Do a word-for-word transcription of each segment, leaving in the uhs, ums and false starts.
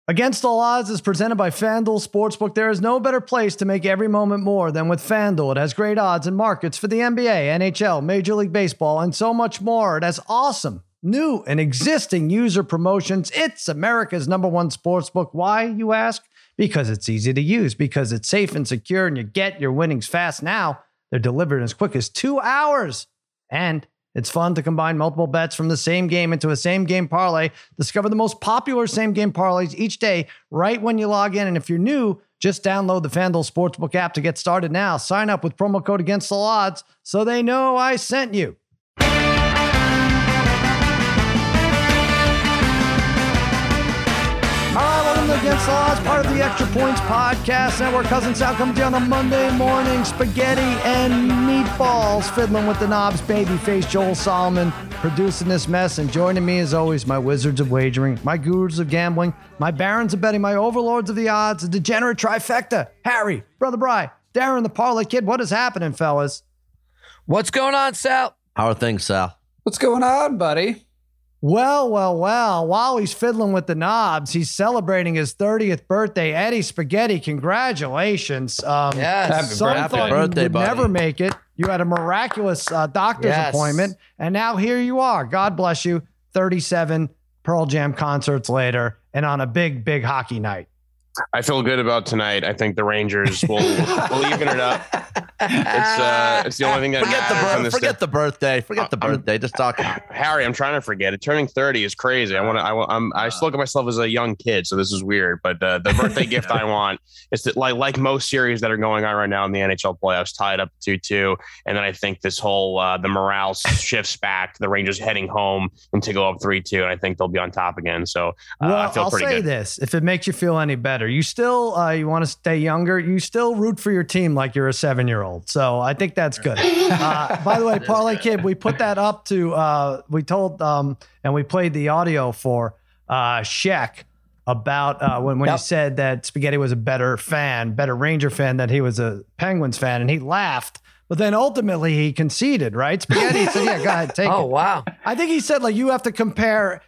Against All Odds is presented by FanDuel Sportsbook. There is no better place to make every moment more than with FanDuel. It has great odds and markets for the N B A, N H L, Major League Baseball, and so much more. It has awesome new and existing user promotions. It's America's number one sportsbook. Why, you ask? Because it's easy to use, because it's safe and secure, and you get your winnings fast. Now they're delivered in as quick as two hours. And it's fun to combine multiple bets from the same game into a same game parlay. Discover the most popular same game parlays each day right when you log in. And if you're new, just download the FanDuel Sportsbook app to get started now. Sign up with promo code Against All Odds so they know I sent you. All right, welcome to Against All Odds, part of the Extra Points Podcast Network. Cousin Sal coming to you on a Monday morning. Spaghetti and meatballs, fiddling with the knobs. Babyface Joel Solomon producing this mess. And joining me, as always, my wizards of wagering, my gurus of gambling, my barons of betting, my overlords of the odds, the degenerate trifecta. Harry, Brother Bry, Darren the Parlay Kid. What is happening, fellas? What's going on, Sal? How are things, Sal? What's going on, buddy? Well, well, well, while he's fiddling with the knobs, he's celebrating his thirtieth birthday. Eddie Spaghetti, congratulations. Um, yes. Happy some birthday. thought birthday, you would buddy. never make it. You had a miraculous uh, doctor's Yes. appointment, and now here you are. God bless you. thirty-seven Pearl Jam concerts later, and on a big, big hockey night. I feel good about tonight. I think the Rangers will, will even it up. It's uh, it's the only thing that Forget the matters on birth, this forget day. the birthday. Forget the I'm- birthday. Just talk. Harry, I'm trying to forget it. Turning thirty is crazy. I want to. I want. I'm. I still look at myself as a young kid, so this is weird. But uh, the birthday gift I want is that, like, like most series that are going on right now in the N H L playoffs, tied up two two, and then I think this whole uh, the morale shifts back to the Rangers heading home and to go up three two, and I think they'll be on top again. So uh, Well, I feel I'll pretty say good. this: if it makes you feel any better, you still uh, you want to stay younger. You still root for your team like you're a seven-year-old. So I think that's good. Uh, by the way, Parlay Kid, we put that up to. Uh, we told um, and we played the audio for uh, Sheck about uh, when when Yep. he said that Spaghetti was a better fan, better Ranger fan, that he was a Penguins fan, and he laughed. But then ultimately he conceded, right? Spaghetti said, "Yeah, go ahead, take Oh, it." wow. I think he said, like, you have to compare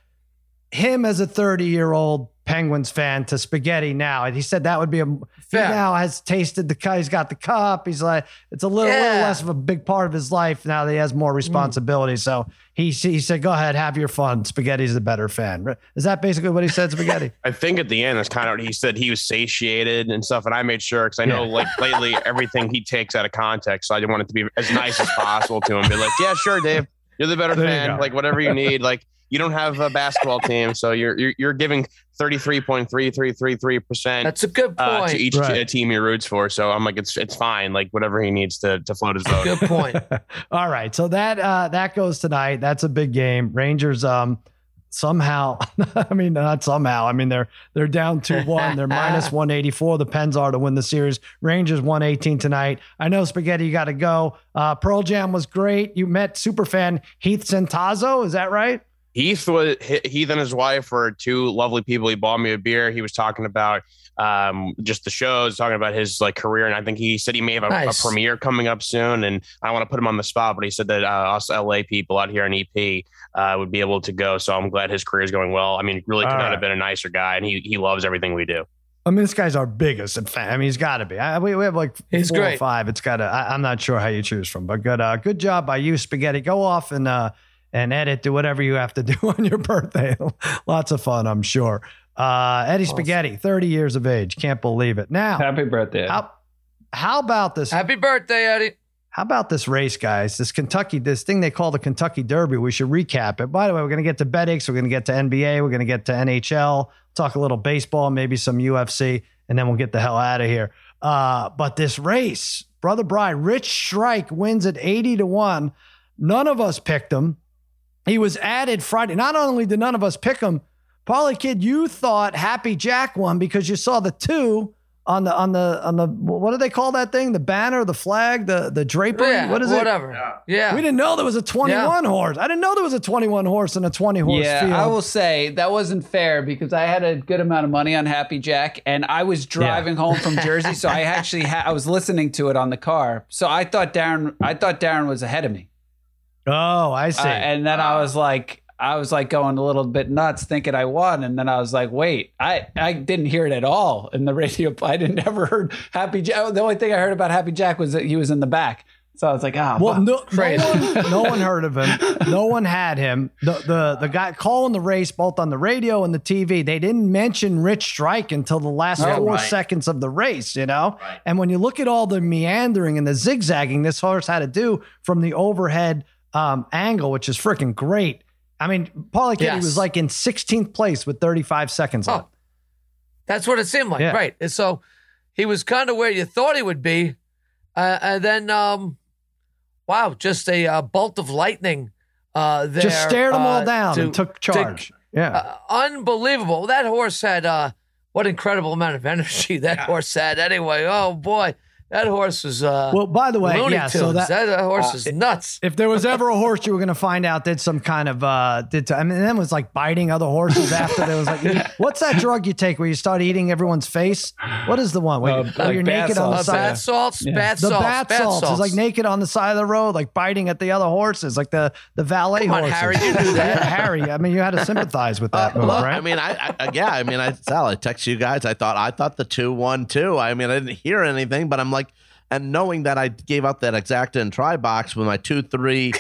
him as a thirty-year-old Penguins fan to Spaghetti now. And he said that would be a, he Fair. now has tasted the cup. He's got the cup. He's like, it's a little, little Yeah. less of a big part of his life now that he has more responsibility. So he, he said, go ahead, have your fun. Spaghetti's a better fan. Is that basically what he said, Spaghetti? I think at the end, that's kind of what he said. He was satiated and stuff, and I made sure because I know, like, lately everything he takes out of context. So I didn't want it to be as nice as possible to him. Be like, yeah, sure, Dave, you're the better There you fan. go. Like, whatever you need. Like, you don't have a basketball team, so you're you're, you're giving thirty-three point three three three three percent That's a good point. uh, to each Right. t- team he roots for. So I'm like, it's it's fine. Like, whatever he needs to to float his boat. Good point. All right. So that, uh, that goes tonight. That's a big game. Rangers, um, somehow, I mean, not somehow, I mean, they're, they're down two one, they're minus one eighty-four. The Pens are to win the series. Rangers one eighteen tonight. I know, Spaghetti, you got to go. Uh, Pearl Jam was great. You met superfan Heath Centazzo. Is that right? Heath was Heath and his wife were two lovely people. He bought me a beer. He was talking about um, just the shows, talking about his like career, and I think he said he may have a, Nice. a premiere coming up soon. And I don't want to put him on the spot, but he said that uh, us L A people out here in E P uh, would be able to go. So I'm glad his career is going well. I mean, really could All not right. have been a nicer guy, and he he loves everything we do. I mean, this guy's our biggest fan. I mean, he's got to be. I, we, we have like He's four or great. five. It's got to, I'm not sure how you choose from, but good, uh, good job by you, Spaghetti. Go off and, uh, and edit, do whatever you have to do on your birthday. Lots of fun, I'm sure. Uh, Eddie Awesome. Spaghetti, thirty years of age. Can't believe it. Now, Happy birthday. how, how about this? Happy birthday, Eddie. How about this race, guys? This Kentucky, this thing they call the Kentucky Derby. We should recap it. By the way, we're going to get to BetX. We're going to get to N B A. We're going to get to N H L. Talk a little baseball, maybe some U F C, and then we'll get the hell out of here. Uh, but this race, Brother Brian, Rich Strike wins at eighty to one. None of us picked him. He was added Friday. Not only did none of us pick him, Paulie Kid, you thought Happy Jack won because you saw the two on the on the on the what do they call that thing? The banner, the flag, the the drapery. Yeah, what is whatever. it? Yeah. We didn't know there was a twenty-one horse. I didn't know there was a twenty-one horse and a twenty horse Yeah, field. I will say that wasn't fair because I had a good amount of money on Happy Jack, and I was driving home from Jersey, so I actually ha- I was listening to it on the car. So I thought Darren, I thought Darren was ahead of me, Oh, I see. uh, and then I was like, I was like going a little bit nuts thinking I won. And then I was like, wait, I, I didn't hear it at all in the radio. I didn't ever heard Happy Jack. The only thing I heard about Happy Jack was that he was in the back. So I was like, ah, oh, well, no, no, one, no one heard of him. No one had him. The, the the guy calling the race, both on the radio and the T V, they didn't mention Rich Strike until the last Oh, four right. seconds of the race, you know? And when you look at all the meandering and the zigzagging this horse had to do from the overhead um, angle, which is freaking great. I mean, Paulie Kitty Yes. was like in sixteenth place with thirty-five seconds Oh, left. That's what it seemed like, Yeah. right? And so he was kind of where you thought he would be, uh, and then, um, wow, just a uh, bolt of lightning uh, there. Just stared them all uh, down to- and took to- charge. yeah. Uh, unbelievable. That horse had uh, what incredible amount of energy that horse had. Anyway, oh boy, that horse was. Uh, Well, by the way, Looney yeah, so Tunes. that- that, horse uh, is nuts. If there was ever a horse you were going to find out did some kind of, uh, did to, I mean, then was like biting other horses after there was like, what's that drug you take where you start eating everyone's face? What is the one where, Uh, you- where like you're bath naked on the Uh, salts, side? bath salts, Yeah. bath The salts, bath bath salts salts. is like naked on the side of the road, like biting at the other horses, like the, the valet Come on, horses. Harry, you knew that. Yeah, Harry, I mean, you had to sympathize with that Uh, move, look, right? I mean, I, I yeah, I mean, I Sal, I text you guys. I thought I thought the two one two. I mean, I didn't hear anything, but I'm like, and knowing that I gave out that exacta and try box with my two, three,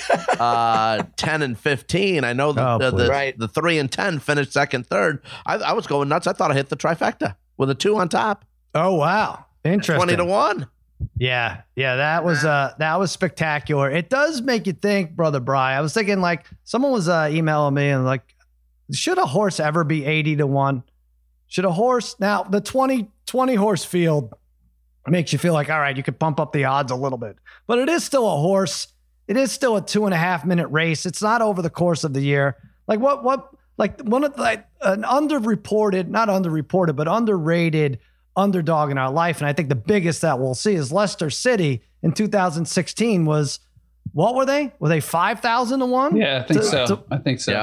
uh, ten, and fifteen. I know the Oh, the, please. the, Right. the three and ten finished second, third. I, I was going nuts. I thought I hit the trifecta with a two on top, Oh, wow. Interesting. twenty to one. Yeah, yeah, that was uh that was spectacular. It does make you think, brother Bry. I was thinking like someone was uh, emailing me and like, should a horse ever be eighty to one? Should a horse now the twenty, twenty horse field makes you feel like, all right, you could bump up the odds a little bit, but it is still a horse. It is still a two and a half minute race. It's not over the course of the year. Like what what like one of the, like an underreported, not underreported, but underrated underdog in our life. And I think the biggest that we'll see is Leicester City in two thousand sixteen was, what were they? Were they five thousand to one? Yeah, I think To- so. to- I think so. Yeah.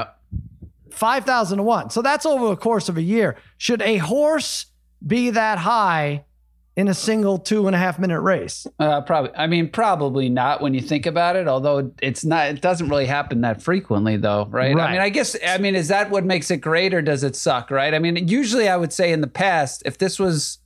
five thousand to one. So that's over the course of a year. Should a horse be that high in a single two and a half minute race? Uh, probably. I mean, probably not when you think about it. Although it's not. It doesn't really happen that frequently, though, right? Right. I mean, I guess. I mean, is that what makes it great, or does it suck? Right? I mean, usually I would say in the past, if this was,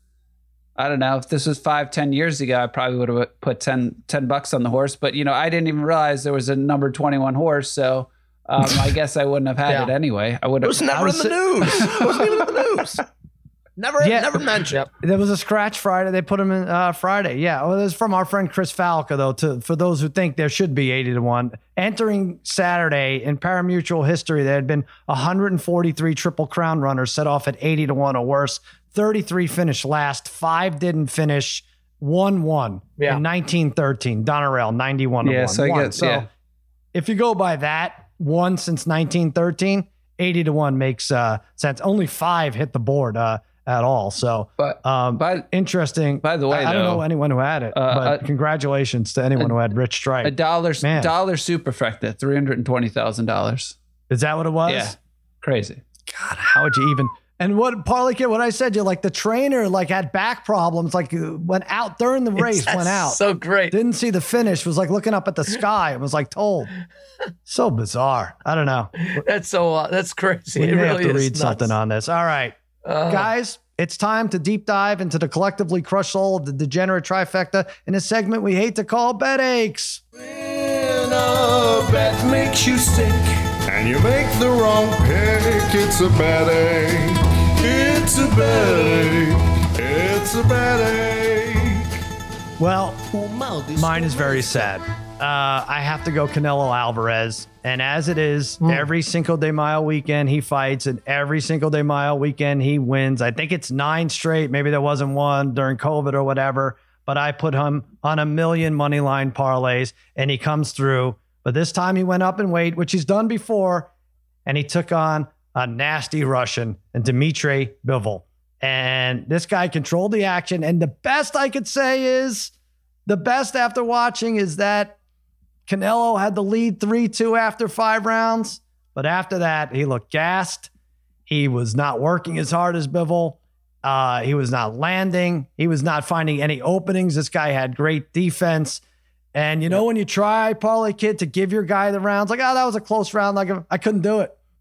I don't know, if this was five, ten years ago, I probably would have put ten, ten bucks on the horse. But you know, I didn't even realize there was a number twenty-one horse, so. Um, I guess I wouldn't have had Yeah. it anyway. I would It have. was never was in the news. It wasn't even in the news. Never, Yeah. never mentioned. Yep. There was a scratch Friday. They put him in uh, Friday. Yeah. Well, it was from our friend Chris Falca, though, to for those who think there should be eighty to one. Entering Saturday in parimutuel history, there had been one hundred forty-three Triple Crown runners set off at eighty to one or worse. thirty-three finished last. Five didn't finish. One won Yeah. in nineteen thirteen. Donnerell, ninety-one to Yeah, one. so I One. guess- so yeah. if you go by that, one since nineteen thirteen, eighty to one makes uh, sense. Only five hit the board uh, at all. So, But um, by interesting. by the way, I, I don't though, know anyone who had it, uh, but uh, congratulations to anyone who had Rich a Strike. dollar Man. dollar superfecta, three hundred and twenty thousand dollars. Is that what it was? Yeah, crazy. God, how would you even? And what Parlay Kid, what I said, you like the trainer like had back problems, like uh, went out during the race, That's went out, So great. didn't see the finish, was like looking up at the sky, and was like told. So bizarre. I don't know. That's so. Uh, that's crazy. We it may really have to is read nuts. something on this. All right. Uh, Guys, it's time to deep dive into the collectively crushed soul of the degenerate trifecta in a segment we hate to call Bet Aches. When a bet makes you sick and you make the wrong pick, it's a bad ache. It's a bad ache. It's a bad ache. Well, mine is very sad. Uh, I have to go Canelo Alvarez. And as it is, every Cinco de Mayo weekend he fights, and every Cinco de Mayo weekend he wins. I think it's nine straight. Maybe there wasn't one during COVID or whatever. But I put him on a million money line parlays, and he comes through. But this time he went up in weight, which he's done before, and he took on a nasty Russian and Dmitry Bivol. And this guy controlled the action. And the best I could say is, the best after watching is that Canelo had the lead three two after five rounds. But after that, he looked gassed. He was not working as hard as Bivol. Uh, he was not landing. He was not finding any openings. This guy had great defense. And you know, when you try, Parlay Kid, to give your guy the rounds, like, oh, that was a close round. Like, I couldn't do it.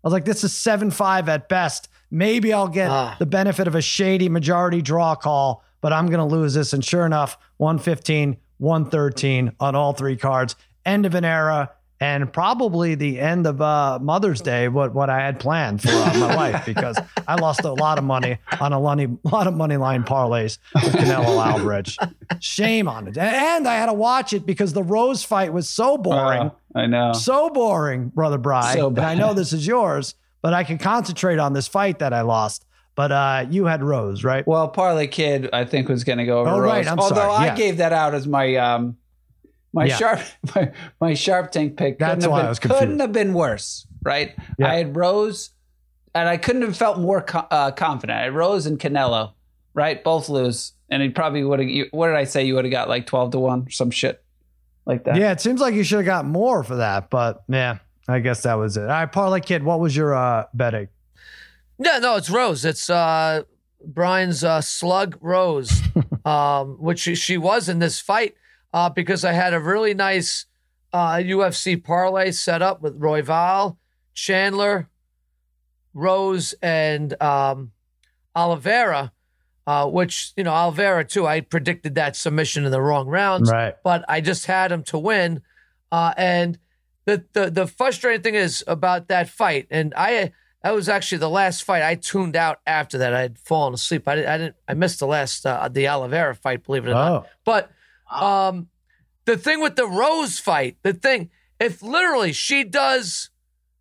was like, this is seven five at best. Maybe I'll get Ah. the benefit of a shady majority draw call, but I'm going to lose this. And sure enough, one fifteen, one thirteen on all three cards. End of an era. And probably the end of uh, Mother's Day, what what I had planned for uh, my wife, because I lost a lot of money on a money, lot of money line parlays with Canelo Alvarez. Shame on it. And I had to watch it because the Rose fight was so boring. Uh, I know. So boring, Brother Bry. So and I bad. know this is yours, but I can concentrate on this fight that I lost. But uh, you had Rose, right? Well, Parlay Kid, I think, was going to go over Oh, Rose. right, I'm Although sorry, I yeah. gave that out as my um, my Yeah. sharp my, my sharp tank pick. That's couldn't have why been, I was confused. Couldn't have been worse, right? Yeah. I had Rose, and I couldn't have felt more co- uh, confident. I had Rose and Canelo, right? Both lose, and he probably would have. What did I say? You would have got like twelve to one, or some shit like that. Yeah, it seems like you should have got more for that, but yeah, I guess that was it. All right, Parlay Kid, what was your uh, betting? Yeah, no, it's Rose. It's uh, Brian's uh, slug Rose, um, which she, she was in this fight uh, because I had a really nice uh, U F C parlay set up with Royval, Chandler, Rose, and um, Oliveira, uh, which, you know, Oliveira, too, I predicted that submission in the wrong rounds, Right. but I just had him to win. Uh, and the, the the frustrating thing is about that fight, and I that was actually the last fight I tuned out after that. I had fallen asleep. I didn't. I, didn't, I missed the last uh, the Oliveira fight, believe it or not. Oh. But um, the thing with the Rose fight, the thing, if literally she does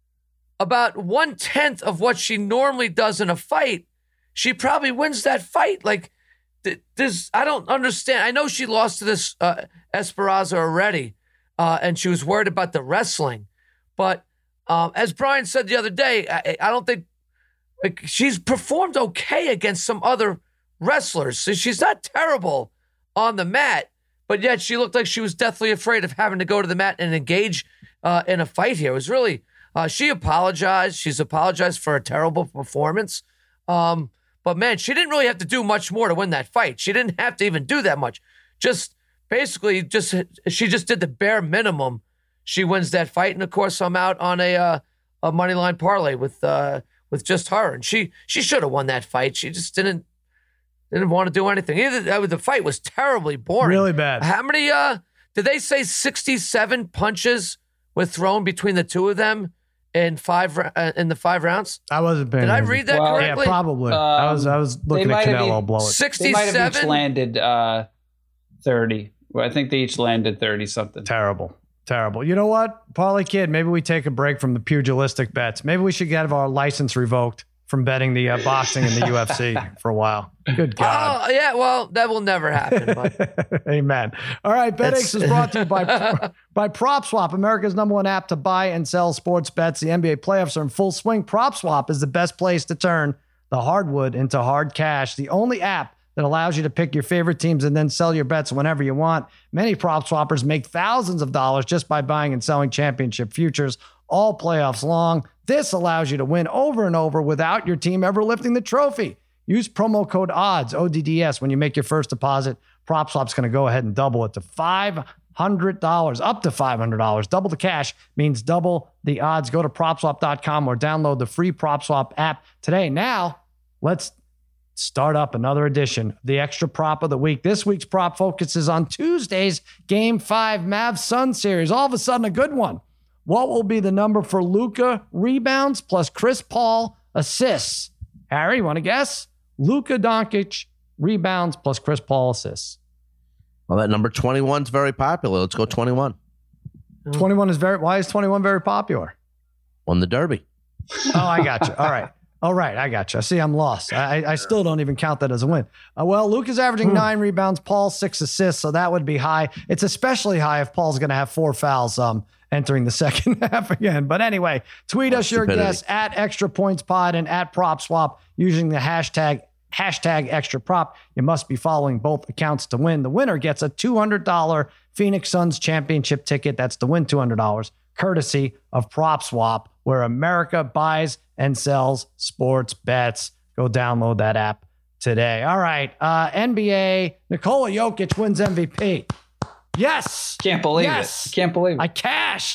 about one tenth of what she normally does in a fight, she probably wins that fight. Like, th- this, I don't understand. I know she lost to this uh, Esperanza already, uh, and she was worried about the wrestling. But um, as Brian said the other day, I, I don't think like, she's performed okay against some other wrestlers. So she's not terrible on the mat, but yet she looked like she was deathly afraid of having to go to the mat and engage uh, in a fight here. It was really, uh, she apologized. She's apologized for a terrible performance. Um, but man, she didn't really have to do much more to win that fight. She didn't have to even do that much. Just basically, just she just did the bare minimum. She wins that fight, and of course, I'm out on a uh, a money line parlay with uh, with just her, and she she should have won that fight. She just didn't didn't want to do anything. Either the fight was terribly boring, Really bad. How many? Uh, did they say sixty-seven punches were thrown between the two of them in five uh, in the five rounds? I wasn't paying Did I attention. read that Well, Yeah, correctly? probably. I was I was Um, they looking at might have Canelo even- blow it. They might have each sixty-seven. landed uh, thirty. Well, I think they each landed thirty something. Terrible. Terrible. You know what, Parlay Kid, maybe we take a break from the pugilistic bets. Maybe we should get our license revoked from betting the uh, boxing and the U F C for a while. Good God. Oh yeah, well that will never happen. But Amen. All right, BetX That's- is brought to you by by PropSwap, America's number one app to buy and sell sports bets. The N B A playoffs are in full swing. PropSwap is the best place to turn the hardwood into hard cash. The only app that allows you to pick your favorite teams and then sell your bets whenever you want. Many prop swappers make thousands of dollars just by buying and selling championship futures all playoffs long. This allows you to win over and over without your team ever lifting the trophy. Use promo code ODDS, O D D S, when you make your first deposit. PropSwap's going to go ahead and double it to five hundred dollars, up to five hundred dollars. Double the cash means double the odds. Go to prop swap dot com or download the free PropSwap app today. Now, let's start up another edition of the Extra Prop of the Week. This week's prop focuses on Tuesday's Game five Mavs Sun series. All of a sudden, a good one. What will be the number for Luka rebounds plus Chris Paul assists? Harry, you want to guess? Luka Doncic rebounds plus Chris Paul assists. Well, that number twenty-one is very popular. Let's go twenty-one. twenty-one is very, why is twenty-one very popular? Won the Derby. Oh, I got you. All right. All right. I got you. See, I'm lost. I, I still don't even count that as a win. Uh, well, Luka's averaging nine rebounds, Paul six assists, so that would be high. It's especially high if Paul's going to have four fouls um, entering the second half again. But anyway, tweet us your stupidity. guess at Extra Points Pod and at PropSwap using the hashtag hashtag Extra Prop. You must be following both accounts to win. The winner gets a two hundred dollars Phoenix Suns championship ticket. That's to win two hundred dollars, courtesy of PropSwap, where America buys and sells sports bets. Go download that app today. All right. Uh, N B A, Nikola Jokic wins M V P. Yes. Can't believe Yes. it. Can't believe it. I cashed.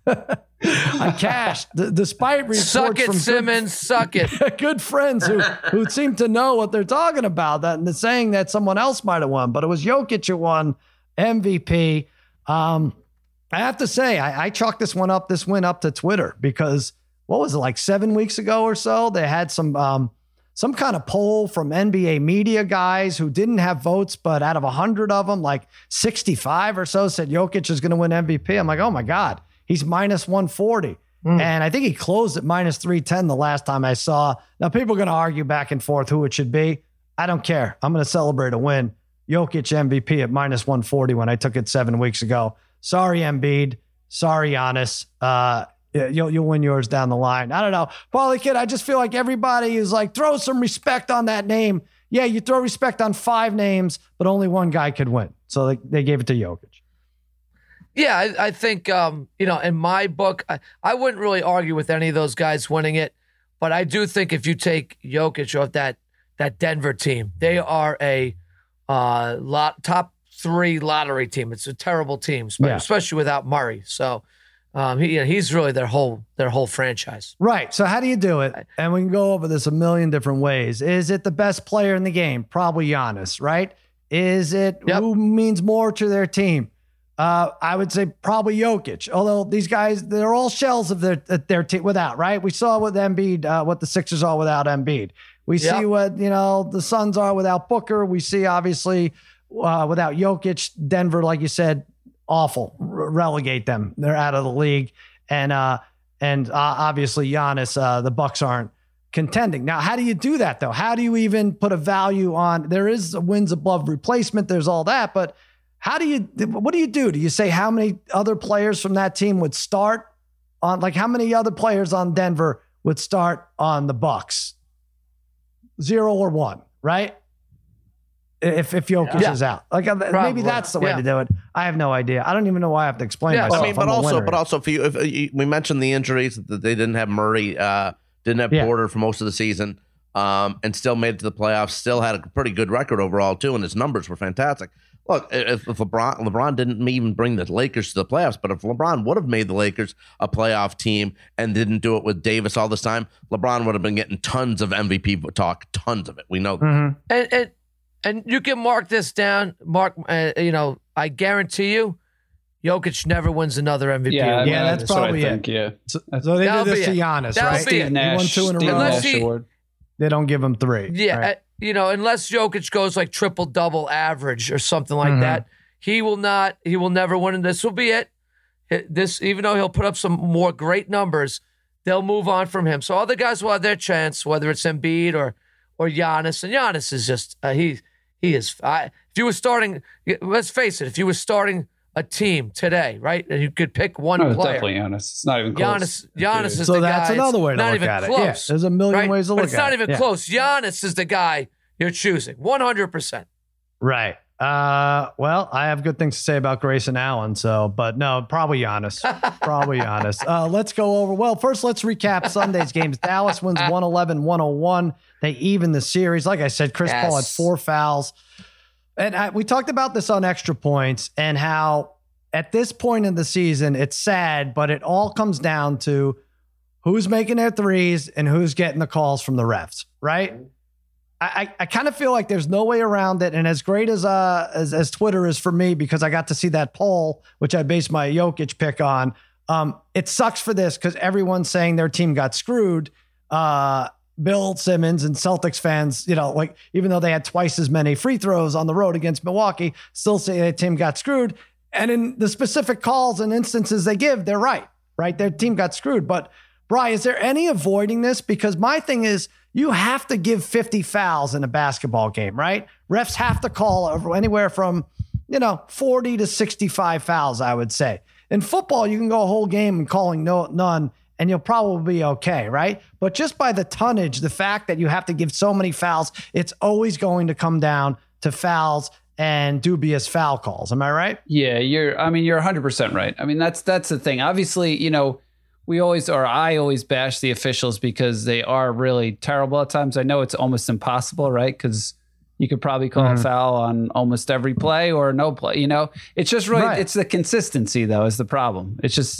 I cashed, D- despite reports Suck it, from Simmons. Good, suck it. good friends who who seem to know what they're talking about. That and they're saying that someone else might have won, but it was Jokic who won M V P. Um, I have to say, I, I chalked this one up, this win up to Twitter because what was it, like seven weeks ago or so? They had some um, some kind of poll from N B A media guys who didn't have votes, but out of one hundred of them, like sixty-five or so said Jokic is going to win M V P. I'm like, oh my God. He's minus one forty. Mm. And I think he closed at minus three ten the last time I saw. Now, people are going to argue back and forth who it should be. I don't care. I'm going to celebrate a win. Jokic M V P at minus one forty when I took it seven weeks ago. Sorry, Embiid. Sorry, Giannis. Uh, you'll, you'll win yours down the line. I don't know. Paulie Kid, I just feel like everybody is like, throw some respect on that name. Yeah, you throw respect on five names, but only one guy could win. So they, they gave it to Jokic. Yeah, I, I think, um, you know, in my book, I, I wouldn't really argue with any of those guys winning it. But I do think if you take Jokic off that that Denver team, they are a uh, lot, top three lottery team. It's a terrible team, Yeah. especially without Murray. So um, he, you know, he's really their whole their whole franchise. Right. So how do you do it? And we can go over this a million different ways. Is it the best player in the game? Probably Giannis, right? Is it Yep. who means more to their team? Uh, I would say probably Jokic. Although these guys, they're all shells of their their team without, right? We saw with Embiid, uh, what the Sixers are without Embiid. We Yep. see what, you know, the Suns are without Booker. We see, obviously, uh, without Jokic, Denver, like you said, awful. R- relegate them. They're out of the league. And uh, and uh, obviously, Giannis, uh, the Bucks aren't contending. Now, how do you do that, though? How do you even put a value on? There is a wins above replacement. There's all that. But how do you, what do you do? Do you say how many other players from that team would start on, like how many other players on Denver would start on the Bucks? Zero or one, right? If if Jokic Yeah. is out, like uh, maybe Probably. that's the way Yeah. to do it. I have no idea. I don't even know why I have to explain Yeah, myself. I mean, but I'm a also, winner. but also for you, if uh, you, we mentioned the injuries that they didn't have Murray, uh, didn't have Yeah. Porter for most of the season, um, and still made it to the playoffs. Still had a pretty good record overall too, and his numbers were fantastic. Look, if, if LeBron LeBron didn't even bring the Lakers to the playoffs, but if LeBron would have made the Lakers a playoff team and didn't do it with Davis all this time, LeBron would have been getting tons of M V P talk, tons of it. We know that. Mhm. And and and you can mark this down, Mark. Uh, you know, I guarantee you, Jokic never wins another M V P. Yeah, I mean, Yeah, that's what I probably it. think, Yeah. So, so they That'll did this be to it. Giannis, That'll right? be it. Steve Nash, He won two in a Steve row. Unless Nash he- award. They don't give him three. Yeah, right? uh, you know, unless Jokic goes like triple double average or something like Mhm. that, he will not. He will never win. And this will be it. It- This, even though he'll put up some more great numbers, they'll move on from him. So other guys will have their chance, whether it's Embiid or or Giannis. And Giannis is just uh, he he is. I, if you were starting, let's face it, if you were starting a team today, right, and you could pick one No, it's player, definitely Giannis. It's not even close. Giannis, Giannis is So the that's guy. another way to not look even at it. close. Yeah, there's a million right? ways to but look it's at not it. even Yeah. close. Giannis is the guy you're choosing, one hundred percent. Right. Uh, well, I have good things to say about Grayson Allen. So, but no, probably Giannis. Probably Giannis. Uh, let's go over. Well, first, let's recap Sunday's games. Dallas wins one eleven one oh one. They even the series. Like I said, Chris Paul had Yes. four fouls. And I, we talked about this on Extra Points and how at this point in the season, it's sad, but it all comes down to who's making their threes and who's getting the calls from the refs, right? I, I, I kind of feel like there's no way around it. And as great as, uh, as as Twitter is for me, because I got to see that poll, which I based my Jokic pick on, um, it sucks for this because everyone's saying their team got screwed. Uh, Bill Simmons and Celtics fans, you know, like even though they had twice as many free throws on the road against Milwaukee, still say their team got screwed. And in the specific calls and instances they give, they're right, right? Their team got screwed. But Bri, is there any avoiding this? Because my thing is, you have to give fifty fouls in a basketball game, right? Refs have to call anywhere from, you know, forty to sixty-five fouls, I would say. In football, you can go a whole game and calling no none, and you'll probably be okay, right? But just by the tonnage, the fact that you have to give so many fouls, it's always going to come down to fouls and dubious foul calls. Am I right? Yeah, you're. I mean, you're one hundred percent right. I mean, that's that's the thing. Obviously, you know, we always, or I always bash the officials because they are really terrible at times. I know it's almost impossible, right? Because you could probably call Mhm. a foul on almost every play or no play. You know, it's just really, Right. it's the consistency though is the problem. It's just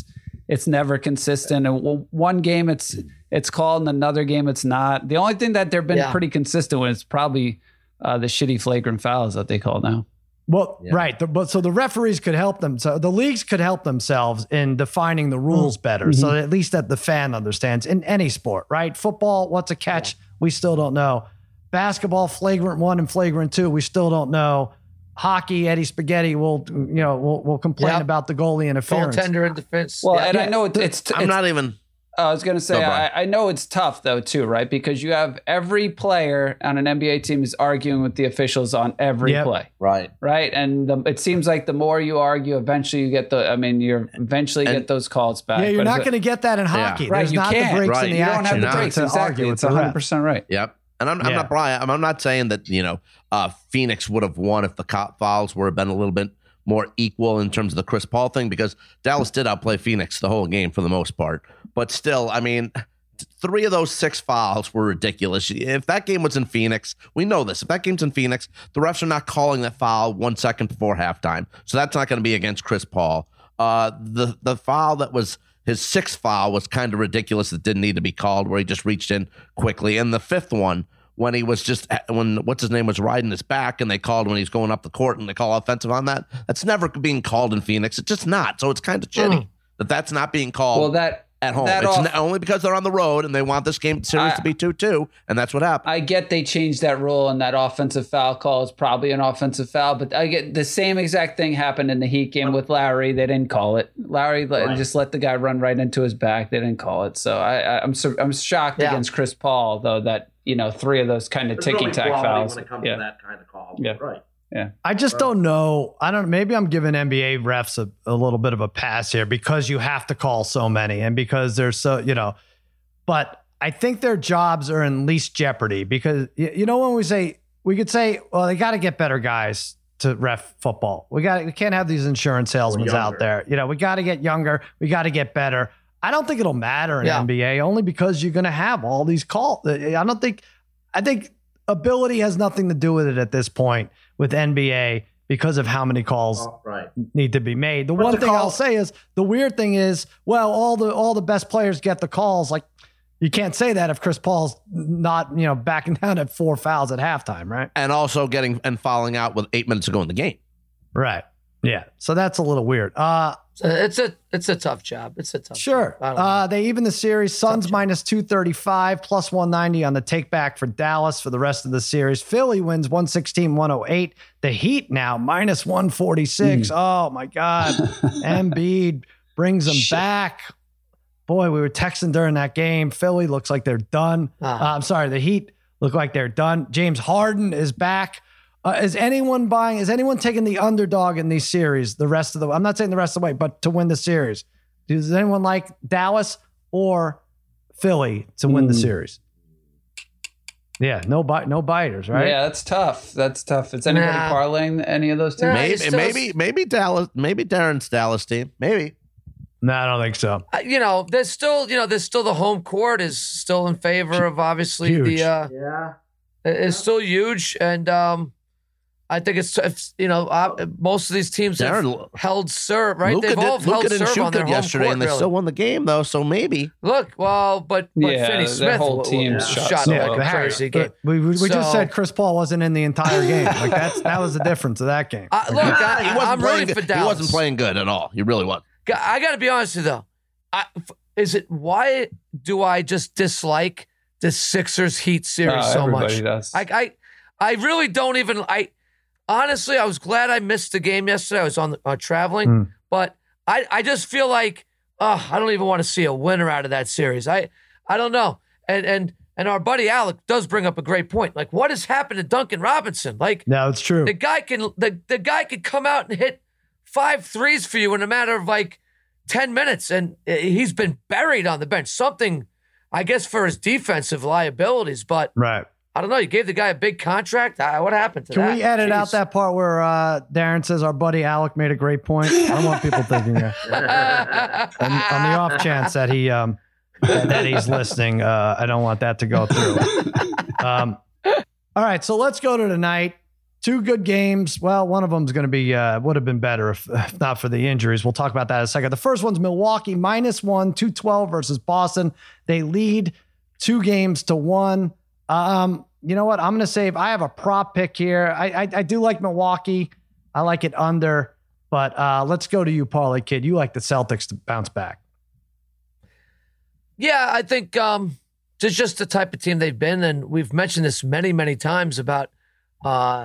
it's never consistent. And w- one game it's it's called, and another game it's not. The only thing that they've been Yeah. pretty consistent with is probably uh, the shitty flagrant fouls that they call now. Well, Yeah. right. The, but so the referees could help them. So the leagues could help themselves in defining the rules better. So at least that the fan understands in any sport, right? Football, what's a catch? We still don't know. Basketball, flagrant one and flagrant two, we still don't know. Hockey, Eddie Spaghetti will, you know, will will complain Yep. about the goalie interference. Goaltender in defense. Well, Yeah. and I know it, it's. I'm it's not even. I was going to say, Go, Brian. I, I know it's tough though too, right? Because you have every player on an N B A team is arguing with the officials on every Yep. play, Right. right? And the, it seems like the more you argue, eventually you get the. I mean, you're eventually And- get those calls back. Yeah, you're But not it's- going to get that in hockey. right. There's You not can't. the breaks Right. in the You don't action have the You're not. breaks. to Exactly. argue with It's the one hundred ref. percent right. Yep. And I'm, I'm Yeah. not Brian. I'm, I'm not saying that you know uh, Phoenix would have won if the cop fouls were been a little bit more equal in terms of the Chris Paul thing, because Dallas did outplay Phoenix the whole game for the most part. But still, I mean, three of those six fouls were ridiculous. If that game was in Phoenix, we know this. If that game's in Phoenix, the refs are not calling that foul one second before halftime. So that's not going to be against Chris Paul. Uh, the the foul that was his sixth foul was kind of ridiculous. That didn't need to be called, where he just reached in quickly. And the fifth one, when he was just when what's his name was riding his back, and they called when he's going up the court, and they call offensive on that. That's never being called in Phoenix. It's just not. So it's kind of shitty that that's not being called. Well, that at home. that It's off- n- only because they're on the road and they want this game series I- to be two two, and that's what happened. I get they changed that rule and that offensive foul call is probably an offensive foul, but I get the same exact thing happened in the Heat game with Lowry. They didn't call it. Lowry let, Right. just let the guy run right into his back. They didn't call it. So I, I, I'm sur- I'm shocked Yeah. against Chris Paul though that you know three of those kind of ticky tack fouls. Yeah. that kind of call. Yeah. Right. I just don't know. I don't. Maybe I'm giving N B A refs a, a little bit of a pass here because you have to call so many and because they're so, you know. But I think their jobs are in least jeopardy because y- you know when we say we could say, well, they got to get better guys to ref football. We got we can't have these insurance salesmen out there. You know, we got to get younger. We got to get better. I don't think it'll matter in Yeah. N B A only because you're going to have all these calls. I don't think. I think ability has nothing to do with it at this point with N B A because of how many calls Right. need to be made. The But one the thing call- I'll say is the weird thing is, well, all the all the best players get the calls. Like you can't say that if Chris Paul's not, you know, backing down at four fouls at halftime, right? And also getting and falling out with eight minutes to go in the game. Right. Yeah. So that's a little weird. Uh So it's a it's a tough job. It's a tough. Sure. Job. I don't know. Uh, they even the series. Suns minus two thirty-five, plus one ninety on the take back for Dallas for the rest of the series. Philly wins one sixteen, one oh eight. The Heat now minus one forty-six. Oh, my God. Embiid brings them back. Boy, we were texting during that game. Philly looks like they're done. Ah. Uh, I'm sorry. The Heat look like they're done. James Harden is back. Uh, is anyone buying? Is anyone taking the underdog in these series? The rest of the, I'm not saying the rest of the way, but to win the series. Does anyone like Dallas or Philly to win the Mm. series? Yeah, no bite, no biters, right? Yeah, that's tough. That's tough. Is anybody Nah. parlaying any of those teams? Nah. Maybe, it's still- maybe, maybe Dallas, maybe Darren's Dallas team. Maybe. No, I don't think so. Uh, you know, there's still you know there's still the home court is still in favor of obviously Huge. the uh, Yeah. it's still huge and um, I think it's, it's you know uh, most of these teams Darren, have held serve right. Luka They've all did, Luka held didn't serve shoot on their good home yesterday, court. and they really. still won the game though. So maybe. Look, well, but but Yeah, Finney their Smith whole w- team w- shot shot so like well. a Harry, crazy game. we we, we just So- said Chris Paul wasn't in the entire game. Like that's that was the difference of that game. Uh, look, I, he wasn't I'm playing rooting for good. Dallas. He wasn't playing good at all. He really wasn't. I got to be honest with you though. I, f- is it why do I just dislike the Sixers Heat series No, so everybody much? does. I, I I really don't even. I honestly, I was glad I missed the game yesterday. I was on the, uh, traveling, Mm. but I, I just feel like oh, I don't even want to see a winner out of that series. I I don't know. And and and our buddy Alec does bring up a great point. Like, what has happened to Duncan Robinson? Like, No, it's true. the guy can the, the guy could come out and hit five threes for you in a matter of like ten minutes, and uh, he's been buried on the bench. Something, I guess, for his defensive liabilities. But Right. I don't know. You gave the guy a big contract. Uh, what happened to Can that? we edit Jeez. out that part where uh, Darren says our buddy Alec made a great point? I don't want people thinking that. on, on the off chance that he um, that, that he's listening, uh, I don't want that to go through. Um, all right, so let's go to tonight. two good games. Well, one of them is going to be, uh, would have been better if, if not for the injuries. We'll talk about that in a second. The first one's Milwaukee minus one, two twelve versus Boston. They lead two games to one. Um, you know what? I'm going to say I have a prop pick here. I, I, I do like Milwaukee. I like it under, but uh, let's go to you, Parlay Kid. You like the Celtics to bounce back. Yeah, I think um, it's just the type of team they've been, and we've mentioned this many, many times about uh,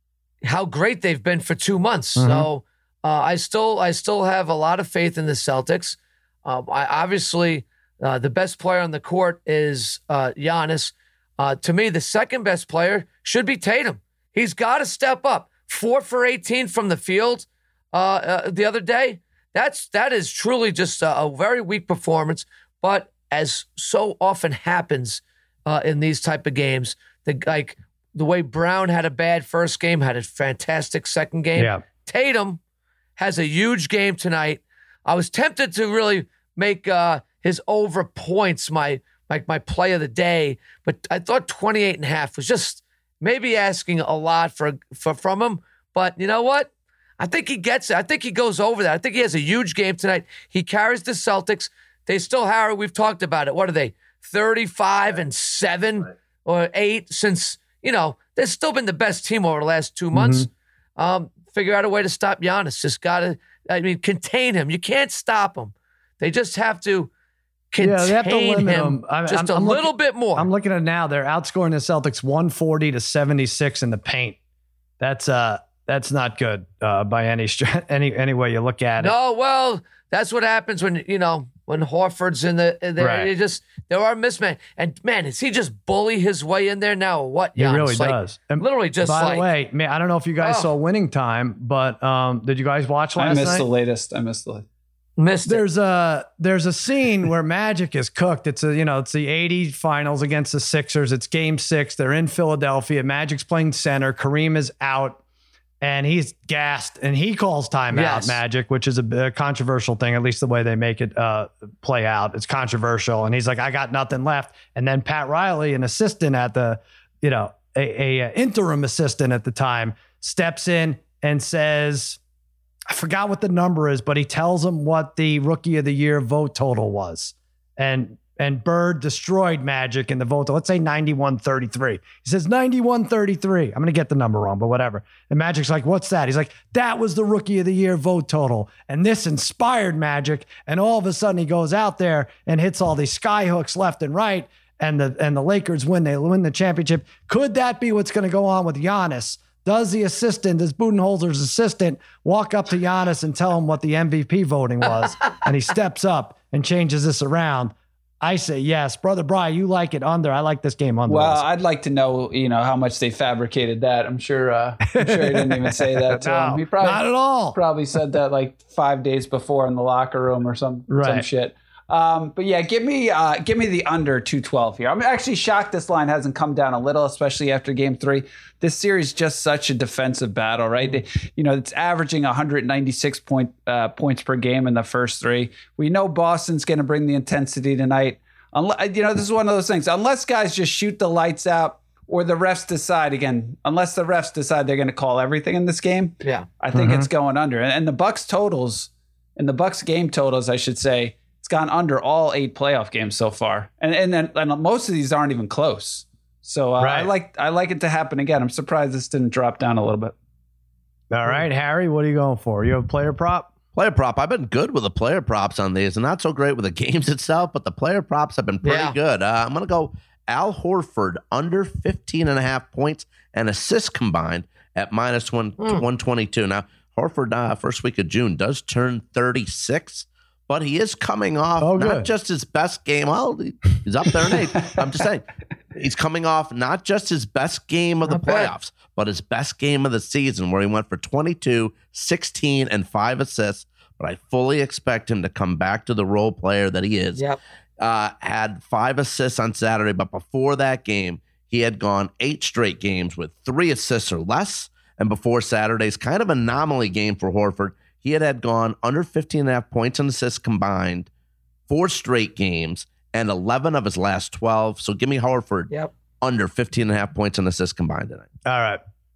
how great they've been for two months. Mm-hmm. So uh, I still, I still have a lot of faith in the Celtics. Um, I obviously uh, the best player on the court is uh, Giannis. Uh, to me, the second best player should be Tatum. He's got to step up. Four for eighteen from the field uh, uh, the other day. That's that is truly just a, a very weak performance. But as so often happens uh, in these type of games, the like the way Brown had a bad first game, had a fantastic second game. Yeah. Tatum has a huge game tonight. I was tempted to really make uh, his over points my like my play of the day, but I thought twenty-eight and a half was just maybe asking a lot for, for from him. But you know what? I think he gets it. I think he goes over that. I think he has a huge game tonight. He carries the Celtics. They still, Harry, we've talked about it. What are they? thirty-five and seven or eight since, you know, they've still been the best team over the last two months. Mm-hmm. Um, figure out a way to stop Giannis. Just got to, I mean, contain him. You can't stop him. They just have to contain yeah, they have to limit him him. I, just I'm, a I'm little looking, bit more. I'm looking at it now. They're outscoring the Celtics one forty to seventy-six in the paint. That's uh, that's not good uh, by any any any way you look at it. No, well, that's what happens when you know when Horford's in the there. Right. You just there are mismatch. And man, does he just bully his way in there now? Or what? He Giannis? really like, does. And literally just. By like, the way, man, I don't know if you guys oh. saw Winning Time, but um, did you guys watch last I missed night? the latest. I missed the latest. Missed it. There's a there's a scene where Magic is cooked. It's a you know it's the eighty finals against the Sixers. It's game six. They're in Philadelphia. Magic's playing center. Kareem is out, and he's gassed. And he calls timeout. Yes. Magic, which is a, a controversial thing, at least the way they make it uh, play out. It's controversial. And he's like, I got nothing left. And then Pat Riley, an assistant at the you know a, a, a interim assistant at the time, steps in and says, I forgot what the number is, but he tells him what the Rookie of the Year vote total was. And and Bird destroyed Magic in the vote. Let's say ninety-one thirty-three. He says ninety-one thirty-three. I'm going to get the number wrong, but whatever. And Magic's like, what's that? He's like, that was the Rookie of the Year vote total. And this inspired Magic. And all of a sudden he goes out there and hits all these sky hooks left and right. And the, and the Lakers win. They win the championship. Could that be what's going to go on with Giannis? Does the assistant, does Budenholzer's assistant walk up to Giannis and tell him what the M V P voting was? And he steps up and changes this around. I say yes. Brother Brian, you like it under. I like this game under. Well, I'd like to know, you know, how much they fabricated that. I'm sure uh, I'm sure he didn't even say that to no, him. He probably, not at all. Probably said that like five days before in the locker room or some, Right. some shit. Um, but yeah, give me uh, give me the under two twelve here. I'm actually shocked this line hasn't come down a little, especially after game three. This series is just such a defensive battle, right? They, you know, it's averaging one ninety-six point, uh, points per game in the first three. We know Boston's going to bring the intensity tonight. Unless, you know, this is one of those things. Unless guys just shoot the lights out or the refs decide, again, unless the refs decide they're going to call everything in this game, Yeah. I think Mhm. it's going under. And, and the Bucks totals, and the Bucks game totals, I should say, it's gone under all eight playoff games so far, and and then and most of these aren't even close. So uh, I Right. like I like it to happen again. I'm surprised this didn't drop down a little bit. All right, Harry, what are you going for? You have a player prop? Player prop. I've been good with the player props on these, and not so great with the games itself, but the player props have been pretty Yeah. good. Uh, I'm going to go Al Horford under fifteen and a half points and assists combined at minus one, Mm. one twenty-two. Now, Horford, uh, first week of June, does turn thirty-six, but he is coming off Oh, not good. just his best game. Well, he's up there in age. I'm just saying. He's coming off not just his best game of the Not bad. playoffs, but his best game of the season, where he went for twenty-two, sixteen, and five assists. But I fully expect him to come back to the role player that he is. Yep. Uh, had five assists on Saturday, but before that game, he had gone eight straight games with three assists or less. And before Saturday's kind of anomaly game for Horford, he had had gone under fifteen and a half points and assists combined, four straight games, and eleven of his last twelve. So give me Horford Yep. under fifteen and a half points and assists combined tonight. All right.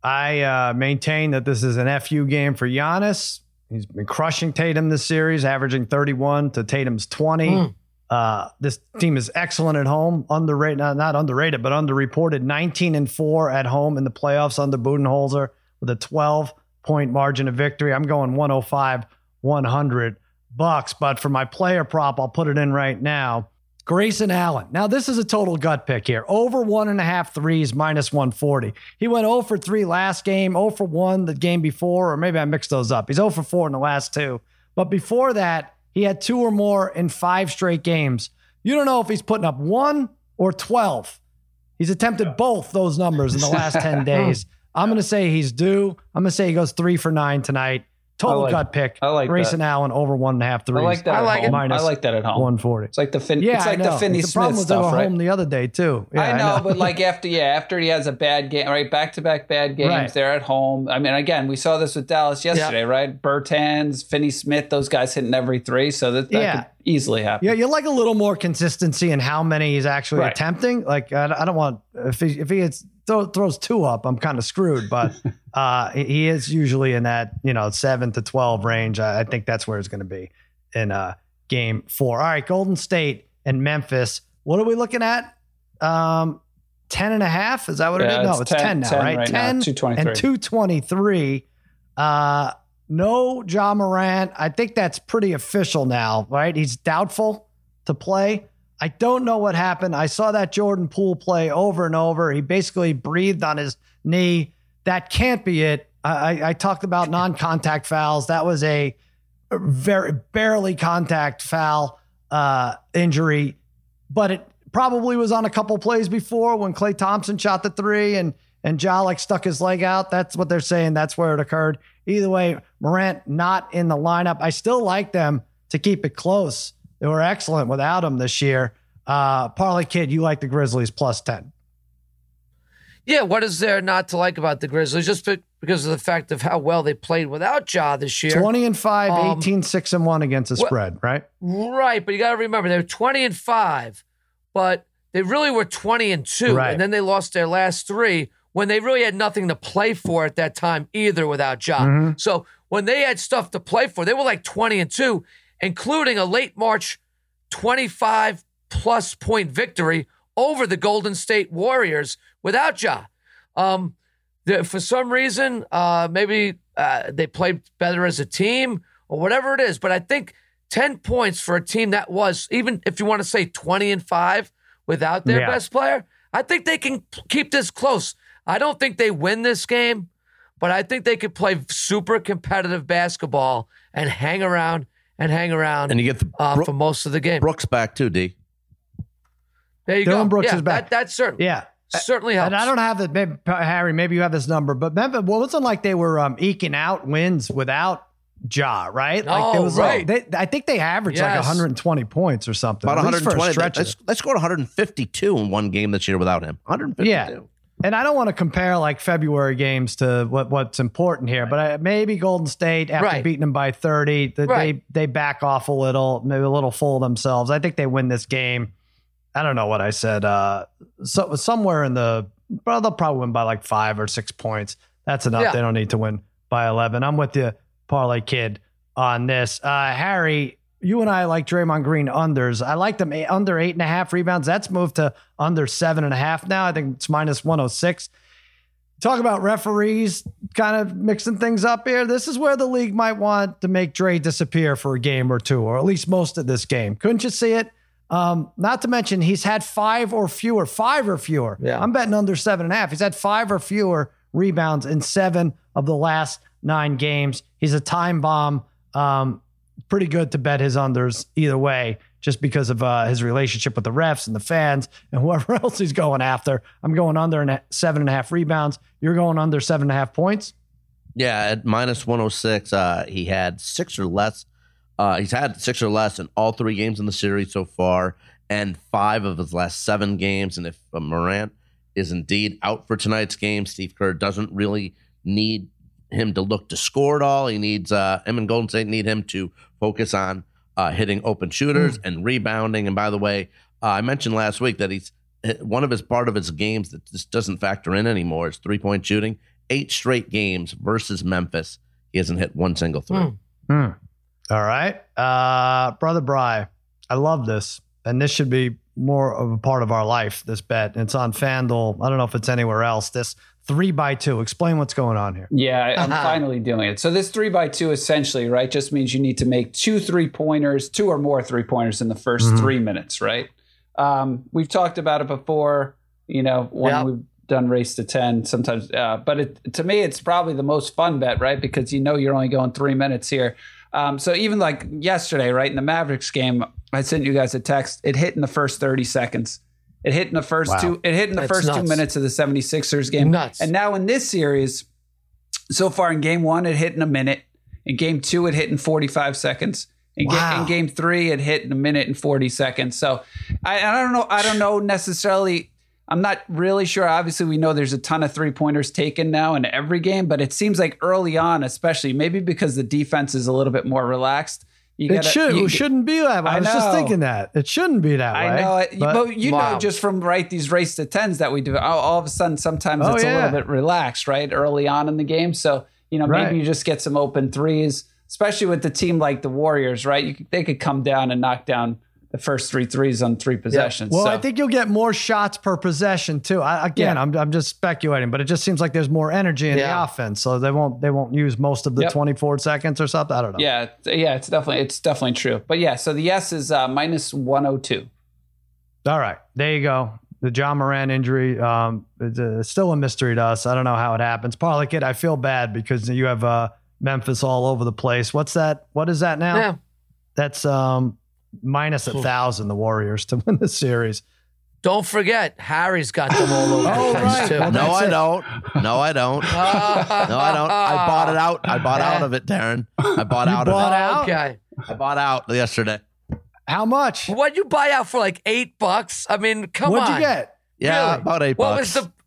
I uh, maintain that this is an F U game for Giannis. He's been crushing Tatum this series, averaging thirty-one to Tatum's twenty. Mm. Uh, this team is excellent at home, underrated, not, not underrated, but underreported. nineteen and four at home in the playoffs under Budenholzer with a twelve point margin of victory. I'm going one oh five, one hundred bucks. But for my player prop, I'll put it in right now. Grayson Allen. Now, this is a total gut pick here. Over one and a half threes, minus one forty. He went oh for three last game, oh for one the game before, or maybe I mixed those up. He's oh for four in the last two. But before that, he had two or more in five straight games. You don't know if he's putting up one or twelve. He's attempted both those numbers in the last ten days. I'm going to say he's due. I'm going to say he goes three for nine tonight. Total like, gut pick. I like Grayson that. Allen over one and a half threes. I like that. I like, it. I like that at home. one forty. It's like the fin- yeah, it's like the Finney the Smith problem was stuff, they were right? home the other day too. Yeah, I, know, I know, but like after yeah, after he has a bad game, right? Back to back bad games. Right. They're at home. I mean, again, we saw this with Dallas yesterday, yeah. right? Bertans, Finney Smith, those guys hitting every three, so that, that yeah. could easily happen. Yeah, you like a little more consistency in how many he's actually right. attempting. Like I, I don't want if he if he hits, throw, throws two up, I'm kind of screwed. But uh, he is usually in that you know seven to twelve range. I, I think that's where it's going to be in uh, game four. All right, Golden State and Memphis. What are we looking at? Um, ten and a half. Is that what yeah, it is? No, it's, it's ten, ten now, ten right? right ten now, two twenty-three. And two twenty-three. Uh, no Ja Morant. I think that's pretty official now, right? He's doubtful to play. I don't know what happened. I saw that Jordan Poole play over and over. He basically breathed on his knee. That can't be it. I, I talked about non-contact fouls. That was a very barely contact foul uh, injury, but it probably was on a couple plays before when Klay Thompson shot the three and and Ja like stuck his leg out. That's what they're saying. That's where it occurred. Either way, Morant not in the lineup. I still like them to keep it close. They were excellent without him this year. Uh, Parlay Kid, you like the Grizzlies plus ten. Yeah, what is there not to like about the Grizzlies? Just because of the fact of how well they played without Ja this year. twenty and five, um, eighteen, six and one against the well, spread, right? Right, but you got to remember, they were twenty and five, but they really were twenty and two, right. and then they lost their last three when they really had nothing to play for at that time either without Ja. Mm-hmm. So when they had stuff to play for, they were like twenty and two, including a late March twenty-five plus point victory over the Golden State Warriors without Ja. Um, the, for some reason, uh, maybe uh, they played better as a team or whatever it is. But I think ten points for a team that was, even if you want to say twenty and five without their yeah. best player, I think they can keep this close. I don't think they win this game, but I think they could play super competitive basketball and hang around and hang around and you get the uh, Bro- for most of the game. Brooks back too, D. There you Dylan go. Brooks yeah, is back. That, that certainly, yeah. certainly helps. And I don't have the, maybe, Harry, maybe you have this number, but Memphis, well, it wasn't like they were um, eking out wins without Ja, right? Like oh, there was right. Like, they, I think they averaged yes. like one hundred twenty points or something. About one hundred twenty. They, they, they scored one hundred fifty-two in one game this year without him. one hundred fifty-two. Yeah. And I don't want to compare like February games to what, what's important here, but I, maybe Golden State, after right. beating them by thirty, the, right. they they back off a little, maybe a little full of themselves. I think they win this game. I don't know what I said. Uh, so somewhere in the, well, they'll probably win by like five or six points. That's enough. Yeah. They don't need to win by eleven. I'm with you, Parlay Kid, on this. Uh, Harry, you and I like Draymond Green unders. I like them under eight and a half rebounds. That's moved to under seven and a half now. I think it's minus one oh six. Talk about referees kind of mixing things up here. This is where the league might want to make Dre disappear for a game or two, or at least most of this game. Couldn't you see it? Um, not to mention he's had five or fewer, five or fewer. Yeah. I'm betting under seven and a half. He's had five or fewer rebounds in seven of the last nine games. He's a time bomb. Um, pretty good to bet his unders either way, just because of uh, his relationship with the refs and the fans and whoever else he's going after. I'm going under and seven and a half rebounds. You're going under seven and a half points. Yeah, at minus one oh six, uh, he had six or less. Uh, he's had six or less in all three games in the series so far, and five of his last seven games. And if uh, Morant is indeed out for tonight's game, Steve Kerr doesn't really need him to look to score at all. He needs uh, him and Golden State need him to focus on uh, hitting open shooters mm. and rebounding. And by the way, uh, I mentioned last week that he's one of his part of his games that just doesn't factor in anymore is three point shooting. eight straight games versus Memphis, he hasn't hit one single three. Mm. Hmm. All right. Uh, Brother Bry, I love this. And this should be more of a part of our life, this bet. It's on FanDuel. I don't know if it's anywhere else. This three by two. Explain what's going on here. Yeah, I'm finally doing it. So this three by two essentially, right, just means you need to make two three-pointers, two or more three-pointers in the first mm-hmm. three minutes, right? Um, we've talked about it before, you know, when yep. we've done race to ten sometimes. Uh, but it, to me, it's probably the most fun bet, right? Because you know you're only going three minutes here. Um, so even like yesterday, right, in the Mavericks game, I sent you guys a text. It hit in the first thirty seconds. It hit in the first wow. two. It hit in the That's first nuts. two minutes of the seventy-sixers game. Nuts. And now in this series, so far in game one, it hit in a minute. In game two, it hit in forty-five seconds. In, wow. ga- in game three, it hit in a minute and forty seconds. So I, I don't know. I don't know necessarily. I'm not really sure. Obviously, we know there's a ton of three pointers taken now in every game, but it seems like early on, especially maybe because the defense is a little bit more relaxed. You it gotta, should. You, it shouldn't be that way. I, I was know. just thinking that. It shouldn't be that way. I know it. But, but you wow. know, just from right these race to tens that we do, all, all of a sudden, sometimes oh, it's yeah. a little bit relaxed, right? Early on in the game. So, you know, right. maybe you just get some open threes, especially with the team like the Warriors, right? You, they could come down and knock down the first three threes on three possessions. Yeah. Well, so. I think you'll get more shots per possession too. I, again, yeah. I'm I'm just speculating, but it just seems like there's more energy in yeah. the offense, so they won't they won't use most of the yep. twenty-four seconds or something. I don't know. Yeah, yeah, it's definitely it's definitely true. But yeah, so the yes is uh, minus one oh two. All right, there you go. The John Moran injury um, is uh, still a mystery to us. I don't know how it happens. Parlay Kid, I feel bad because you have uh, Memphis all over the place. What's that? What is that now? Yeah. That's um. minus a thousand, the Warriors to win the series. Don't forget, Harry's got them all over oh, the place right. too. Well, no, I it. don't. No, I don't. no, I don't. I bought it out. I bought out of it, Darren. I bought you out bought of it. Out? Okay. I bought out yesterday. How much? What'd you buy out for? Like eight bucks? I mean, come What'd on. What'd you get? Yeah, really? about eight what bucks. Was the?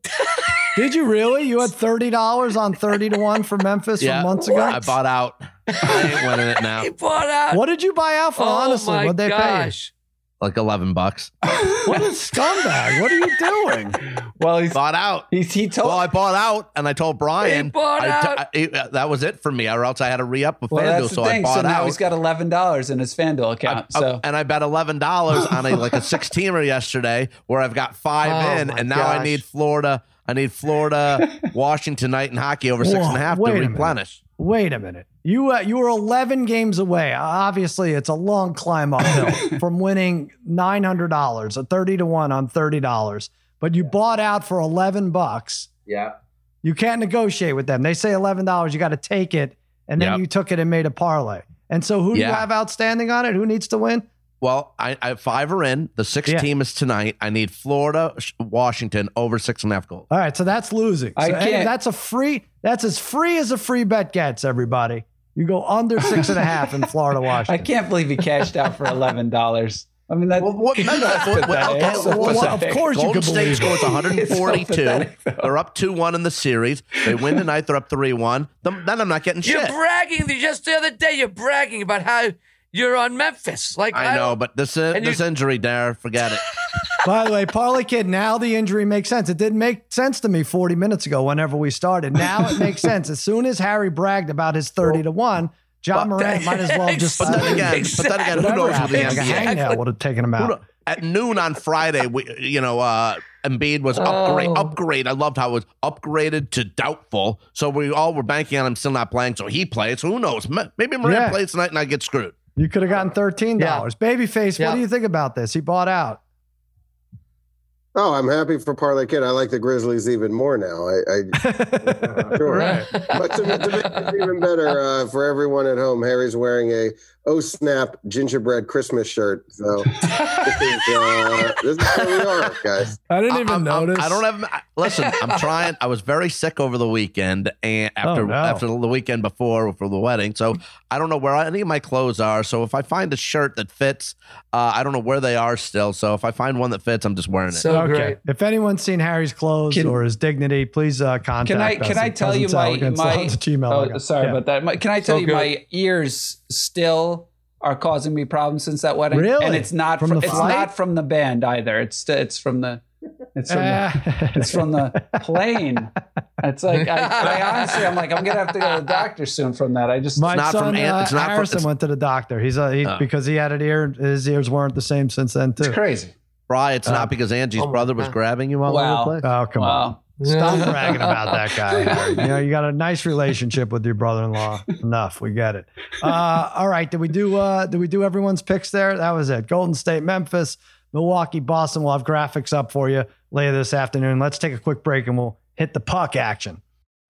Did you really? You had thirty dollars on thirty to one for Memphis yeah, from months ago? I bought out. I ain't winning it now. He bought out. What did you buy out for, oh honestly? My What'd they gosh. pay you? Like eleven bucks. What a scumbag. What are you doing? Well, he's bought out. He, he told. Well, I bought out, and I told Brian. He bought I, out. I, I, that was it for me, or else I had to re-up with well, FanDuel, that's so the thing. I bought so now out. he's got eleven dollars in his FanDuel account. I, so I, and I bet eleven dollars on a like a six-teamer yesterday, where I've got five oh in, and now gosh. I need Florida. I need Florida, Washington night in hockey over six Whoa, and a half to wait a replenish. Wait a minute. You uh, you were eleven games away. Obviously, it's a long climb uphill from winning nine hundred dollars, a thirty to one on thirty dollars. But you yeah. bought out for eleven bucks. Yeah. You can't negotiate with them. They say eleven dollars. You got to take it, and then yep. you took it and made a parlay. And so, who do yeah. you have outstanding on it? Who needs to win? Well, I, I five are in. The sixth yeah. team is tonight. I need Florida, Washington over six and a half goals. All right, so that's losing. I so, can't. Hey, that's a free. That's as free as a free bet gets. Everybody, you go under six and a half in Florida, Washington. I can't believe he cashed out for eleven dollars. I mean, that, well, what, no, that's what, well, okay, well, well, of course Golden you can State believe scores one forty-two. So they're up two one in the series. They win tonight. They're up three one. Then I'm not getting You're shit. You're bragging. Just the other day, you're bragging about how you're on Memphis. Like I, I know, but this uh, this you, injury, Dare, forget it. By the way, Parlay Kid, now the injury makes sense. It didn't make sense to me forty minutes ago whenever we started. Now it makes sense. As soon as Harry bragged about his thirty to one, John Morant might as well just. But then again, exactly. but then again, who knows who the like a hangnail would have taken him out. At noon on Friday, we, you know, uh, Embiid was upgrade, oh. upgrade. I loved how it was upgraded to doubtful. So we all were banking on him still not playing. So he plays. Who knows? Maybe Morant yeah. plays tonight and I get screwed. You could have gotten thirteen dollars. Yeah. Babyface, yeah. what do you think about this? He bought out. Oh, I'm happy for Parlay Kid. I like the Grizzlies even more now. I, I sure. Right. But to, to make it even better uh, for everyone at home, Harry's wearing a Oh Snap gingerbread Christmas shirt. So this is, uh, this is where we are, guys. I didn't even I'm, notice. I'm, I don't have. I, listen, I'm trying. I was very sick over the weekend, and after oh, no. after the weekend before for the wedding, so I don't know where any of my clothes are. So if I find a shirt that fits, uh, I don't know where they are still. So if I find one that fits, I'm just wearing it. So okay. great. If anyone's seen Harry's clothes can, or his dignity, please uh, contact can I, us. Can I tell you my my? Oh, sorry yeah. about that. My, can I tell so you good. my ears still are causing me problems since that wedding? Really? And it's not from, from the it's flight? not from the band either. It's it's from the It's from, the, it's from the plane. It's like, I, I honestly, I'm like, I'm going to have to go to the doctor soon from that. I just, My not son from Ant- uh, it's not from- Harrison it's- went to the doctor. He's uh, he, Oh. because he had an ear. His ears weren't the same since then too. it's crazy. Bri, it's Uh, not because Angie's oh my brother was God. grabbing you all Wow. over the place. Oh come on! Wow. Stop bragging about that guy. Harry. You know you got a nice relationship with your brother-in-law. Enough. We get it. Uh, all right. Did we do? Uh, did we do everyone's picks there? That was it. Golden State, Memphis, Milwaukee, Boston. We'll have graphics up for you later this afternoon. Let's take a quick break and we'll hit the puck action.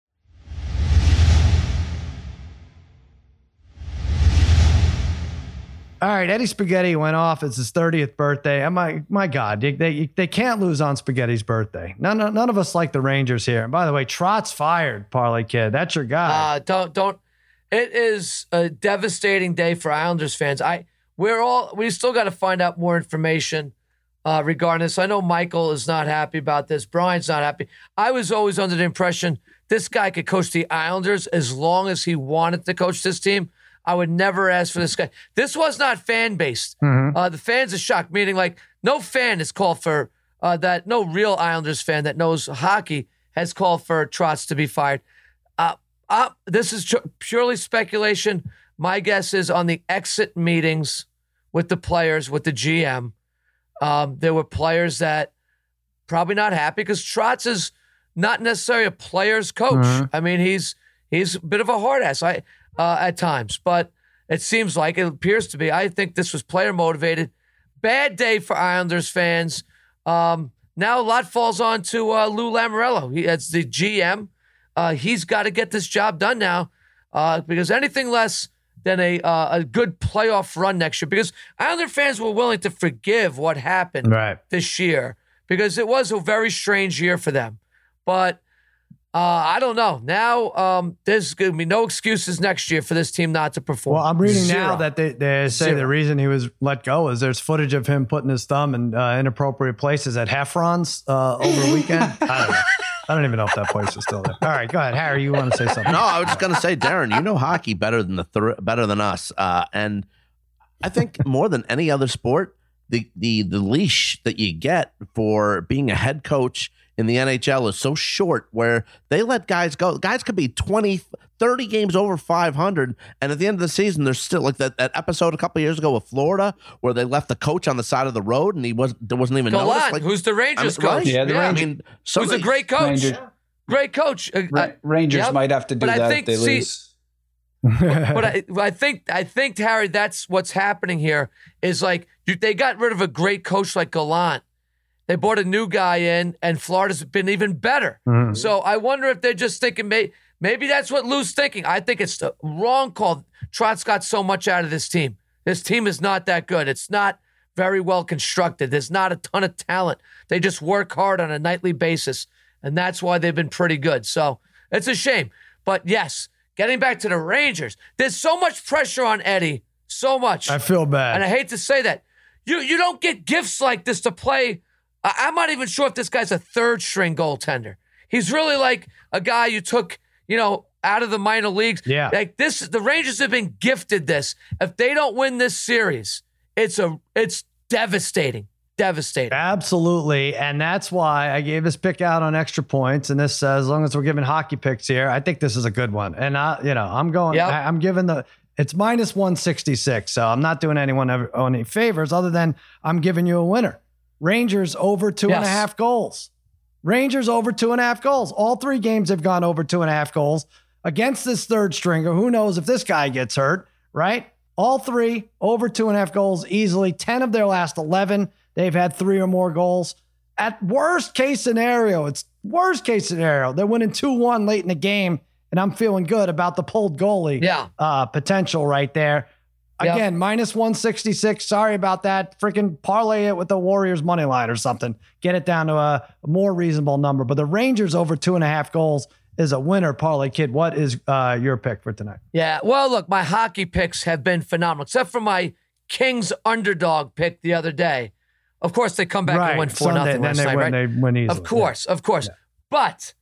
All right, Eddie Spaghetti went off. It's his thirtieth birthday. And my my God, they, they they can't lose on Spaghetti's birthday. None none of us like the Rangers here. And by the way, Trot's fired, Parlay Kid. That's your guy. Uh, don't don't. It is a devastating day for Islanders fans. I we're all we still got to find out more information uh, regarding this. I know Michael is not happy about this. Brian's not happy. I was always under the impression this guy could coach the Islanders as long as he wanted to coach this team. I would never ask for this guy. This was not fan based. Mhm. Uh, the fans are shocked, meaning like no fan has called for uh, that. No real Islanders fan that knows hockey has called for Trotz to be fired. Uh, uh, this is tr- purely speculation. My guess is on the exit meetings with the players, with the G M, um, there were players that probably not happy because Trotz is not necessarily a player's coach. Mhm. I mean, he's he's a bit of a hard ass. I. Uh, at times, but it seems like it appears to be. I think this was player motivated. Bad day for Islanders fans. Um, now a lot falls on to uh, Lou Lamoriello. He, as the G M, uh, he's got to get this job done now uh, because anything less than a uh, a good playoff run next year. Because Islander fans were willing to forgive what happened Right. this year because it was a very strange year for them, but. Uh, I don't know. Now, um, there's going to be no excuses next year for this team not to perform. Well, I'm reading Zero. now that they, they say Zero. the reason he was let go is there's footage of him putting his thumb in uh, inappropriate places at Heffron's uh, over the weekend. I don't know. I don't even know if that place is still there. All right, go ahead, Harry. You want to say something? No, I was just gonna say, Darren, you know hockey better than the th- better than us, uh, and I think more than any other sport, the the the leash that you get for being a head coach in the N H L is so short, where they let guys go. Guys could be twenty, thirty games over five hundred, and at the end of the season, there's still like that, that episode a couple of years ago with Florida, where they left the coach on the side of the road, and he was there wasn't even noticed. Gallant, Like, who's the Rangers I mean, coach? right? Yeah, the I Rangers- mean, some Who's of a these- great coach. Rangers. Great coach. Uh, Ra- uh, Rangers yep. might have to do But I that think- if they see, lose. but I, I think I think Harry, that's what's happening here. Is like you, they got rid of a great coach like Gallant. They brought a new guy in, and Florida's been even better. Mhm. So I wonder if they're just thinking, may, maybe that's what Lou's thinking. I think it's the wrong call. Trotz got so much out of this team. This team is not that good. It's not very well constructed. There's not a ton of talent. They just work hard on a nightly basis, and that's why they've been pretty good. So it's a shame. But yes, getting back to the Rangers, there's so much pressure on Eddie, so much. I feel bad. And I hate to say that. You you don't get gifts like this to play. I, I'm not even sure if this guy's a third string goaltender. He's really like a guy you took, you know, out of the minor leagues. Yeah. Like this, the Rangers have been gifted this. If they don't win this series, it's a it's devastating. Devastating. Absolutely. And that's why I gave this pick out on Extra Points. And this says, as long as we're giving hockey picks here, I think this is a good one. And I, you know, I'm going, Yep. I, I'm giving the, it's minus one sixty-six. So I'm not doing anyone ever, any favors other than I'm giving you a winner. Rangers over two and a Yes. half goals. Rangers over two and a half goals. All three games have gone over two and a half goals against this third stringer. Who knows if this guy gets hurt, right? All three over two and a half goals easily. ten of their last eleven. They've had three or more goals. At worst case scenario, it's worst case scenario. They're winning two one late in the game, and I'm feeling good about the pulled goalie Yeah. uh, potential right there. Yep. Again, minus one sixty-six. Sorry about that. Freaking parlay it with the Warriors money line or something. Get it down to a more reasonable number. But the Rangers over two and a half goals is a winner, Parlay Kid. What is uh, your pick for tonight? Yeah. Well, look, my hockey picks have been phenomenal, except for my Kings underdog pick the other day. Of course, they come back right. and win four Sunday, nothing then last they night, win, right? They win easily. Of course, of course. Yeah. But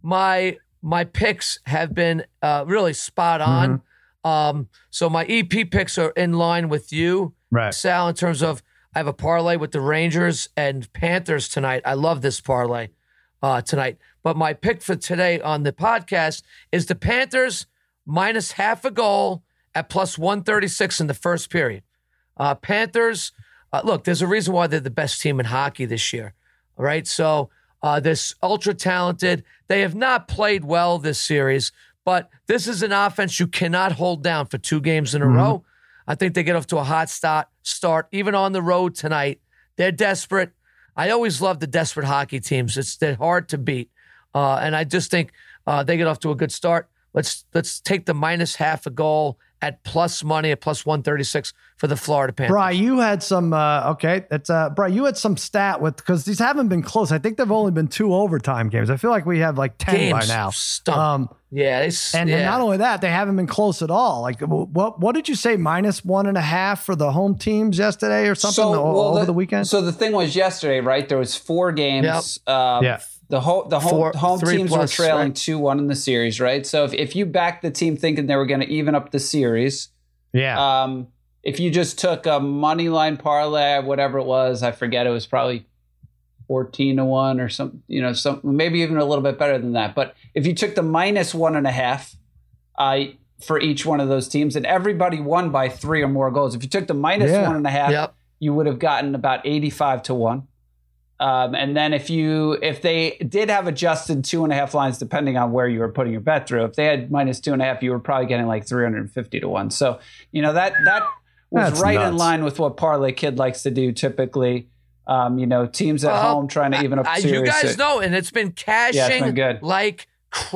my my picks have been uh, really spot on. Mm-hmm. Um, so my E P picks are in line with you, Right. Sal, in terms of I have a parlay with the Rangers and Panthers tonight. I love this parlay uh, tonight. But my pick for today on the podcast is the Panthers minus half a goal at plus one thirty-six in the first period. Uh, Panthers, uh, look, there's a reason why they're the best team in hockey this year. All right, so uh, they're ultra talented. They have not played well this series, but this is an offense you cannot hold down for two games in a mm-hmm. row. I think they get off to a hot start, start, even on the road tonight. They're desperate. I always love the desperate hockey teams. It's they're hard to beat. Uh, and I just think uh, they get off to a good start. Let's let's take the minus half a goal at plus money at plus one thirty-six for the Florida Panthers. Bri, you had some, uh, okay, that's, uh, Bri, you had some stat with, because these haven't been close. I think they've only been two overtime games. I feel like we have like ten games by now. Stunk. Um, yeah, they, and, yeah. and not only that, they haven't been close at all. Like, what what did you say, minus one and a half for the home teams yesterday or something so, o- well, over the, the weekend? So the thing was yesterday, right? There was four games. Yep. Um, yeah. The whole the home, Four, home teams plus, were trailing right? two one in the series, right? So if, if you backed the team thinking they were going to even up the series, yeah. Um, if you just took a money line parlay, whatever it was, I forget, it was probably fourteen to one or something, you know, some maybe even a little bit better than that. But if you took the minus one and a half uh, for each one of those teams, and everybody won by three or more goals. If you took the minus Yeah. one and a half, Yep. you would have gotten about eighty-five to one. Um, and then if you if they did have adjusted two and a half lines, depending on where you were putting your bet through, if they had minus two and a half, you were probably getting like three hundred fifty to one. So, you know, that that was That's right in nuts. line with what Parlay Kid likes to do typically. Um, you know, teams at Uh, home trying to even up I, series. you guys So- know, and it's been Yeah, it's cashing been good. like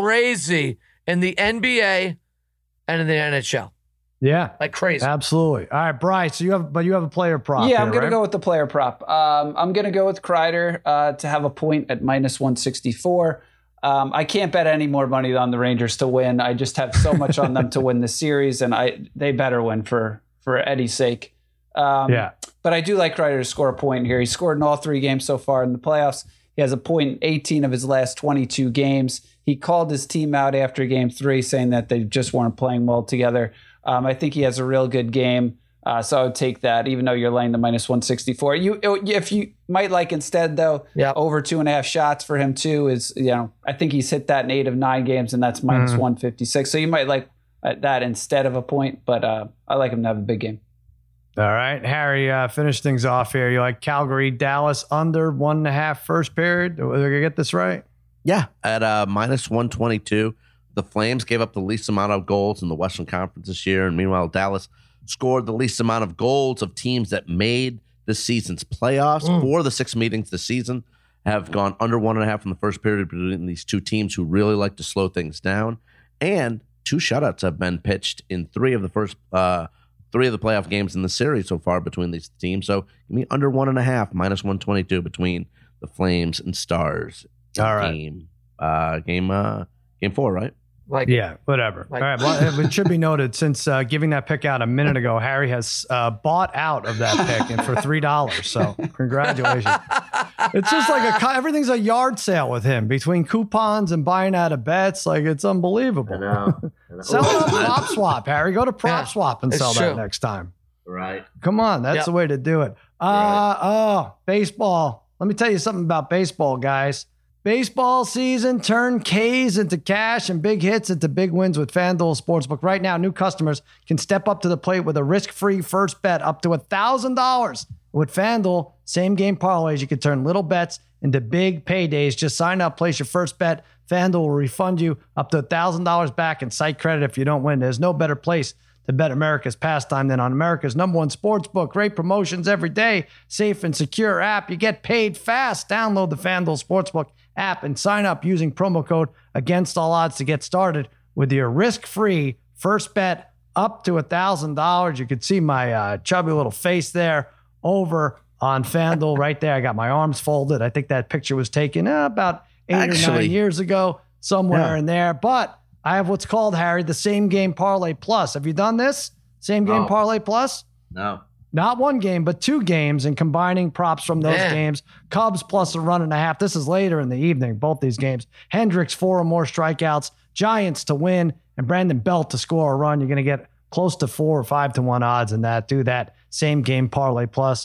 crazy in the N B A and in the N H L. Yeah. Like crazy. Absolutely. All right, Bryce. So you have, but you have a player prop. Yeah, here, I'm going right? to go with the player prop. Um, I'm going to go with Kreider uh, to have a point at minus one sixty-four. Um, I can't bet any more money on the Rangers to win. I just have so much on them to win the series, and I they better win for for Eddie's sake. Um, Yeah. But I do like Kreider to score a point here. He scored in all three games so far in the playoffs. He has a point in eighteen of his last twenty-two games. He called his team out after game three, saying that they just weren't playing well together. Um, I think he has a real good game. Uh, so I would take that, even though you're laying the minus one sixty-four. You, if you might like instead, though, Yep. over two and a half shots for him, too, is, you know, I think he's hit that in eight of nine games, and that's minus one fifty-six. So you might like that instead of a point, but uh, I like him to have a big game. All right, Harry, uh, finish things off here. You like Calgary, Dallas under one and a half first period? Did I get this right? Yeah, at uh, minus one twenty-two. The Flames gave up the least amount of goals in the Western Conference this year, and meanwhile, Dallas scored the least amount of goals of teams that made this season's playoffs. Mm. Four of the six meetings this season have gone under one and a half in the first period between these two teams who really like to slow things down. And two shutouts have been pitched in three of the first uh, three of the playoff games in the series so far between these teams. So give me under one and a half, minus one twenty-two between the Flames and Stars. All right. Game, uh, game, uh, game four, right? Like, Yeah, whatever. Like- All right. Well, it should be noted, since uh, giving that pick out a minute ago, Harry has uh, bought out of that pick and for three dollars. So congratulations. It's just like a co- everything's a yard sale with him, between coupons and buying out of bets. Like, it's unbelievable. I know. I know. Sell it on Prop Swap, Harry. Go to Prop Yeah, Swap and it's sell true. that next time. Right. Come on, that's Yep. the way to do it. Uh, Right. Oh, baseball. Let me tell you something about baseball, guys. Baseball season, turn K's into cash and big hits into big wins with FanDuel Sportsbook. Right now, new customers can step up to the plate with a risk-free first bet up to one thousand dollars. With FanDuel, same game parlays, you can turn little bets into big paydays. Just sign up, place your first bet. FanDuel will refund you up to one thousand dollars back in site credit if you don't win. There's no better place to bet America's pastime than on America's number one sports book. Great promotions every day. Safe and secure app. You get paid fast. Download the FanDuel Sportsbook app and sign up using promo code Against All Odds to get started with your risk-free first bet up to one thousand dollars. You can see my uh, chubby little face there over on FanDuel right there. I got my arms folded. I think that picture was taken uh, about eight or Actually, nine years ago, somewhere yeah. in there. But I have what's called, Harry, the Same Game Parlay Plus. Have you done this? Same Game Oh. Parlay Plus? No. Not one game, but two games, and combining props from those Man. games. Cubs plus a run and a half. This is later in the evening, both these games. Hendricks, four or more strikeouts. Giants to win, and Brandon Belt to score a run. You're going to get close to four or five to one odds in that. Do that. Same Game Parlay Plus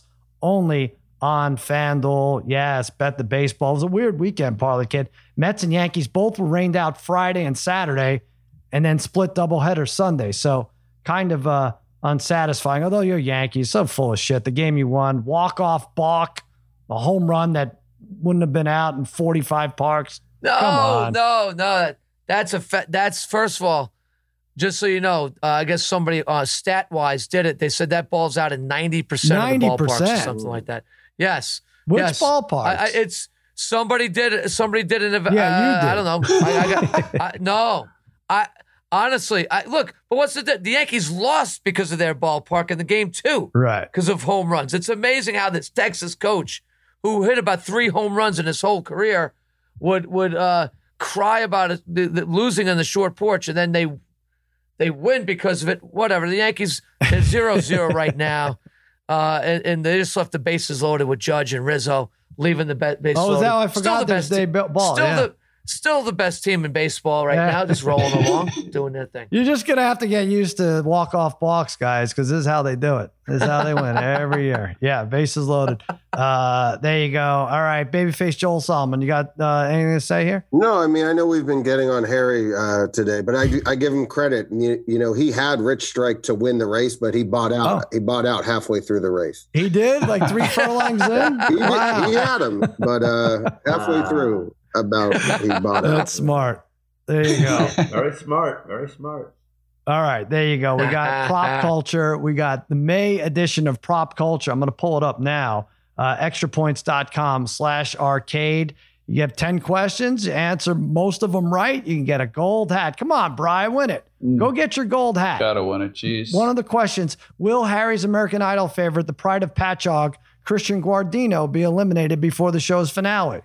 only on FanDuel. Yes, bet the baseball. It was a weird weekend, Parlay Kid. Mets and Yankees both were rained out Friday and Saturday, and then split doubleheader Sunday. So kind of uh, unsatisfying. Although you're Yankees, so full of shit. The game you won, walk-off balk, a home run that wouldn't have been out in forty-five parks. No, Come on. no, no. That's a fa- that's first of all, just so you know, uh, I guess somebody uh, stat wise did it. They said that ball's out in ninety percent of the ballparks or something like that. Yes. Which yes. ballparks? I, I, it's somebody did it. Somebody did an event. Yeah, you uh, did. I don't know. I, I got I, no. I honestly, I look. But what's the the Yankees lost because of their ballpark in the game too, Right. because of home runs. It's amazing how this Texas coach, who hit about three home runs in his whole career, would would uh, cry about it, the, the losing on the short porch, and then they they win because of it. Whatever. The Yankees are zero zero right now, uh, and, and they just left the bases loaded with Judge and Rizzo, leaving the be- bases Oh, is loaded. that how I Still forgot the there's best day team- ball? Still Yeah. the still the best team in baseball right Yeah. now, just rolling along, doing their thing. You're just going to have to get used to walk-off balks, guys, because this is how they do it. This is how they win every year. Yeah, bases loaded. Uh, there you go. All right, babyface Joel Solomon, you got uh, anything to say here? No, I mean, I know we've been getting on Harry uh, today, but I, I give him credit. You, you know, he had Rich Strike to win the race, but he bought out. Oh. He bought out halfway through the race. He did? Like three furlongs in? He, Wow. he had him, but uh, halfway through, about he bought out. That's smart. There you go. Very smart. Very smart. All right, there you go. We got prop culture. We got the May edition of prop culture. I'm going to pull it up now. Uh, extrapoints.com slash arcade. You have ten questions. You answer most of them right, you can get a gold hat. Come on, Brian, win it. Go get your gold hat. Gotta win it, jeez. One of the questions, will Harry's American Idol favorite, the pride of Patchogue, Christian Guardino, be eliminated before the show's finale?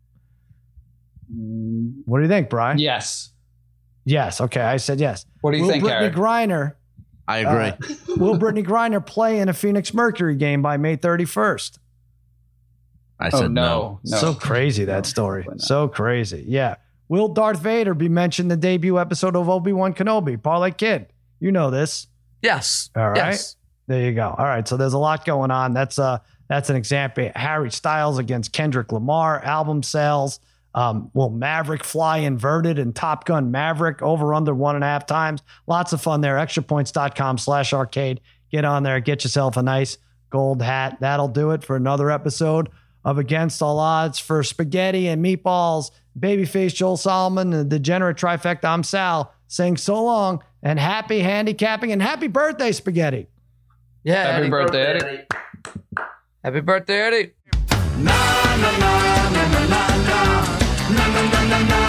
What do you think, Brian? Yes. Yes. Okay, I said yes. What do you will think, Brittany Harry? Griner I agree. Uh, will Brittany Griner play in a Phoenix Mercury game by May thirty-first? I Oh, said no. no. So crazy, that story. Probably not. So crazy. Yeah. Will Darth Vader be mentioned in the debut episode of Obi-Wan Kenobi? Parlay Kid, you know this. Yes. All right. Yes. There you go. All right. So there's a lot going on. That's uh that's an example. Harry Styles against Kendrick Lamar, album sales. Um, will Maverick fly inverted in Top Gun Maverick over under one and a half times? Lots of fun there. Extrapoints.com slash arcade. Get on there. Get yourself a nice gold hat. That'll do it for another episode of Against All Odds. For spaghetti and meatballs, babyface Joel Solomon, and the degenerate trifecta, I'm Sal, saying so long and happy handicapping and happy birthday, spaghetti. Yeah. Happy Eddie. birthday, Eddie. Happy birthday, Eddie. Na na na na na na na na na na na